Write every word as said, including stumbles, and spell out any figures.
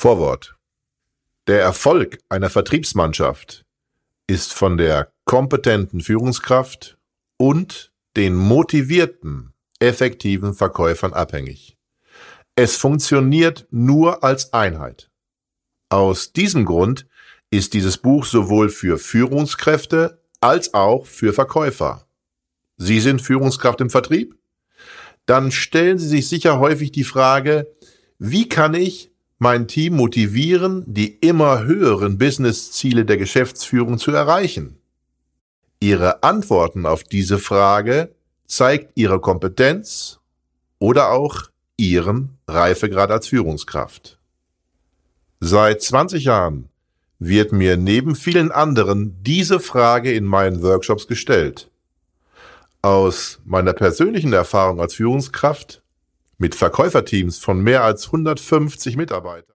Vorwort. Der Erfolg einer Vertriebsmannschaft ist von der kompetenten Führungskraft und den motivierten, effektiven Verkäufern abhängig. Es funktioniert nur als Einheit. Aus diesem Grund ist dieses Buch sowohl für Führungskräfte als auch für Verkäufer. Sie sind Führungskraft im Vertrieb? Dann stellen Sie sich sicher häufig die Frage, wie kann ich mein Team motivieren, die immer höheren Businessziele der Geschäftsführung zu erreichen? Ihre Antworten auf diese Frage zeigt Ihre Kompetenz oder auch Ihren Reifegrad als Führungskraft. Seit zwanzig Jahren wird mir neben vielen anderen diese Frage in meinen Workshops gestellt. Aus meiner persönlichen Erfahrung als Führungskraft mit Verkäuferteams von mehr als hundertfünfzig Mitarbeitern